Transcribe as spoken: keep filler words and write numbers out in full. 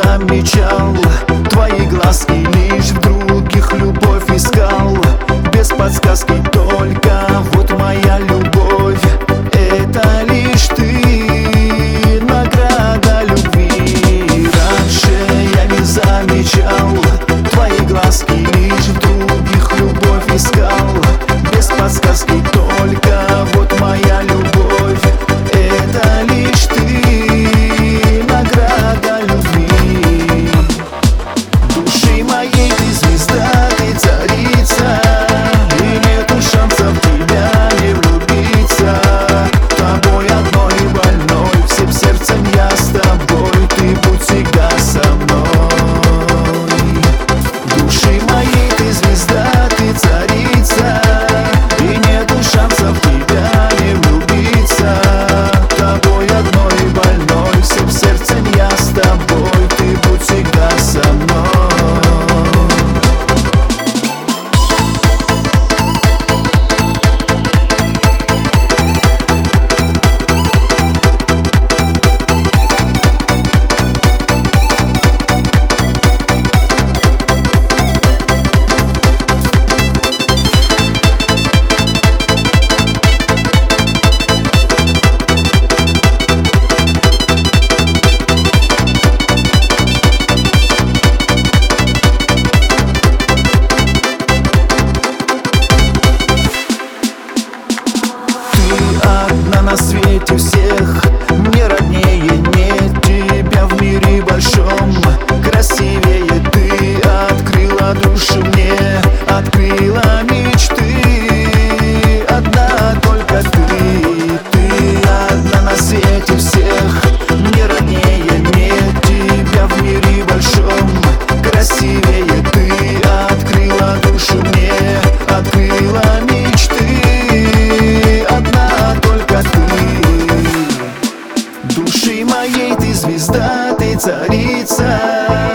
замечал твои глазки, лишь в других любовь искал. Без подсказки только вот моя любовь. Это лишь ты, награда любви. Раньше я не замечал твои глазки, лишь в других любовь искал. Без подсказки только вот моя любовь. Это лишь ты, награда любви. Души моей ты звезда, ты царица, и нету шансов тебя не влюбиться. Тобой одной больной, всем сердцем я с тобой, ты будь всегда со мной. Души моей ты звезда, ты царица, и нету шансов тебя не влюбиться. Тобой одной больной, всем сердцем я с тобой, ты будь всегда со мной. Одна на свете всех, мне роднее нет тебя в мире большом. Красивее ты открыла душу мне, открыла мечты. Одна только ты, ты одна на свете всех, мне роднее нет тебя в мире большом. Красивее ты открыла душу мне, открыла мечты. Души моей ты звезда, ты царица.